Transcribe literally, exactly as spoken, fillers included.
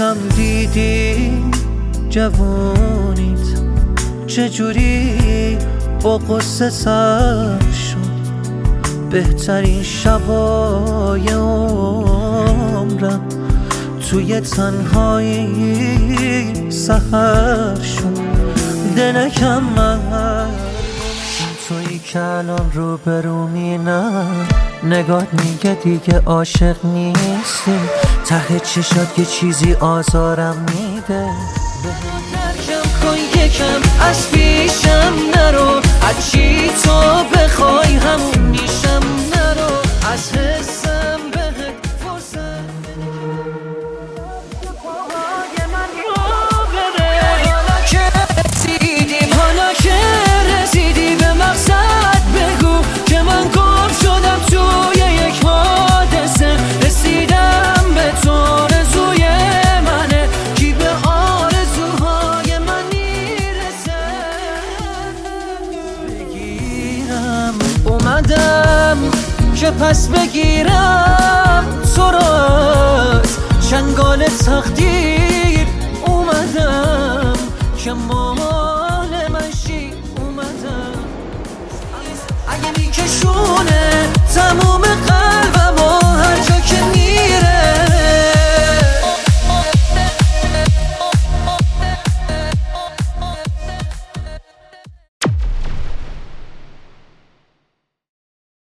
کم دیدی جوونیت چجوری با قصه سر شد. بهترین شبای عمرم توی تنهایی سحر شد. دلکم من تویی که الان رو برومینم، نگات میگه دیگه عاشق نیستی، ته چشات یه چیزی آزارم میده. ترکم کن یکم از پیشم نرو، هرچی تو بخوای همون میشم، نرو از حسم بهت فرصت پاهای من رو بره. حالا که رسیدیم، حالا که رسیدی به مقصد، بگو که من گم شدم توی یک حادثه. رسیدم به تو، آرزوی منه، کی به آرزوهای من میرسه. بگیرم اومدم که پس بگیرم تو را از چنگال تقدیر. اومدم که مال من شی، اومدم اگه میکشونه